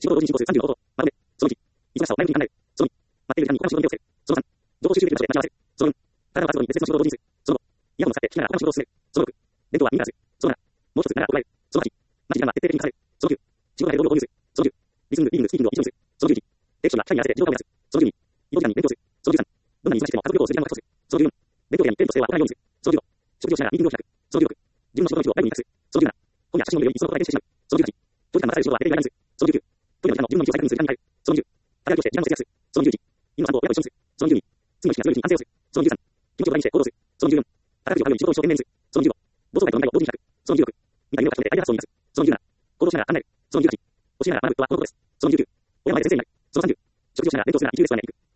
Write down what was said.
仕事を同時に進行する30のこと。まとめ。その1、忙しさを前向きに考える。その2、待っている時間に他の仕事に手をつける。その3、情報収集できる場所で待ち合わせる。その4、体の活動に別々の仕事を同時にする。その5、イヤホンを使って聞きながら他の仕事を進める。その6、弁当は耳からする。その7、もう一つながら答える。その8、待ち時間は徹底的に課される。その9、仕事内で道具を購入する。その10、リスニング、リーディング、スピーキングを一緒にする。その11、テクションが機械に合わせて自動化を目指す。その12、移動時間に勉強する。その13、どんなに忙しくても家族旅行をする時間を確保する。その14、勉強時間にペンと指定は置かないようにする。その15、食事をしながらミーティングを開く。その16、自分の仕事の規模を外部に委託する。その17、本や写真を見るより一層のことがしてしまう。その18、長時間待たせる仕事は徹底的にする。その19、トイレの時間の10分の1を最短にする時間に変える。その20、働きをして時間を節約する。その21、犬の散歩を親と一緒にする。その22、次の日が強い日に安静をする。その23、気持ちを大事にして行動する。その24、宝くじを買うように仕事を一生懸命にする。その25、同窓会とオンラインを同時に開く。その26、見た夢を書き込んでアイデア発想に出す。その27、行動しながら考える。その28、教えながら学ぶとはこのことです。その29、親の前で先生になる。その30、食事をしながら勉強するなら一流レストランへ行く。